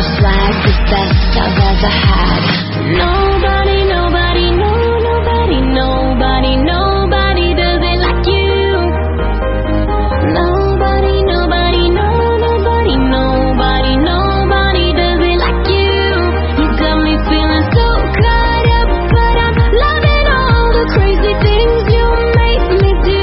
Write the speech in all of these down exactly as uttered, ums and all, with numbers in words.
swag, the best I've ever had. Nobody, nobody, no, nobody, nobody, nobody does it like you. Nobody, nobody, no, nobody, nobody, nobody does it like you. You got me feeling so caught up, but I'm loving all the crazy things you make me do.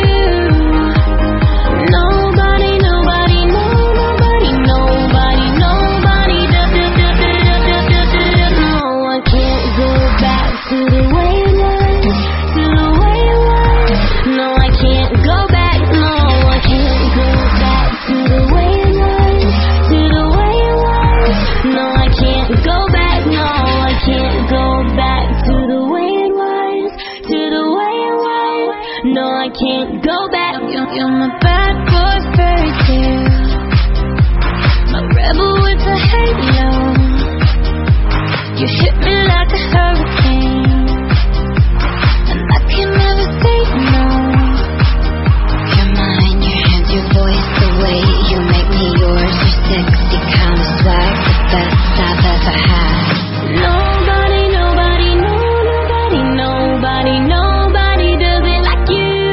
Nobody, nobody, no, nobody, nobody, nobody does it. No, I can't go back to the way it was, to the way it was. No, I can't go back, no, I can't go back to the way it was, to the way it was. No, I can't go back, no, I can't go back to the way it was, to the way it was. No, I can't go back. You're, you're my bad boy fairy tale, my rebel with a halo. You hit me like a hurricane, and I can never say no. Your mind, your hands, your voice, the way you make me yours. Your sexy kind of swag, the best I've ever had. Nobody, nobody, no, nobody, nobody, nobody does it like you.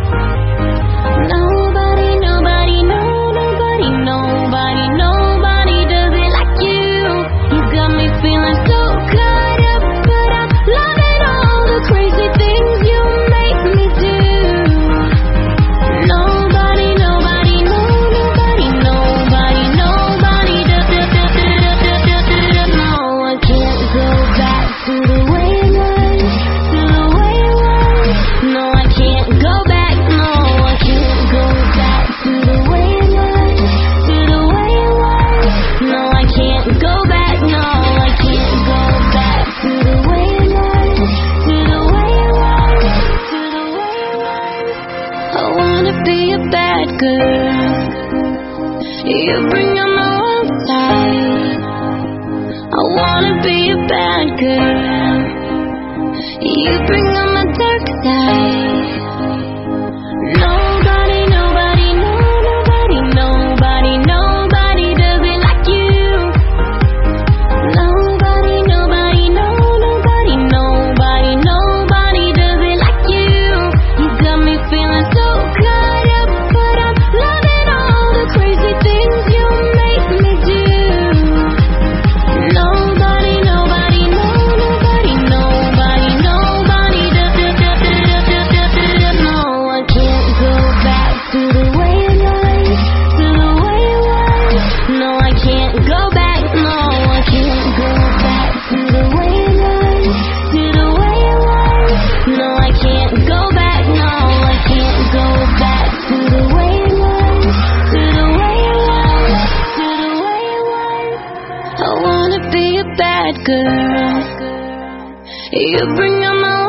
Nobody, nobody, no, nobody, nobody, nobody does it like you. You got me feeling so caught up, but I'm loving all the crazy things you make me do. Nobody, nobody, no, nobody, nobody, nobody does it. No, I can't go back to the way it was, to the way it was. No, I can't go back, no, I can't go back to the way it was, to the way it was. No, I can't go back, no, I can't go back to the way it was, to the way it was, to the way it was. I wanna be a bad girl, you bring on my wild side. I wanna be a bad girl, you bring on my dark side. Nobody, nobody, no, nobody, nobody, nobody does it like you. Nobody, nobody, no, nobody, nobody, nobody does it like you. You got me feeling so caught up, but I'm loving all the crazy things you make me do. Nobody, nobody, no, nobody, nobody, nobody does it. No, I can't go back to the way it was, to the way it was. No, I can't go back, no, I can't go back to the way it was, to the way it was. No, I can't go back, no, I can't go back to the way it was, to the way it was, to the way it was. I wanna be a bad girl, you bring on my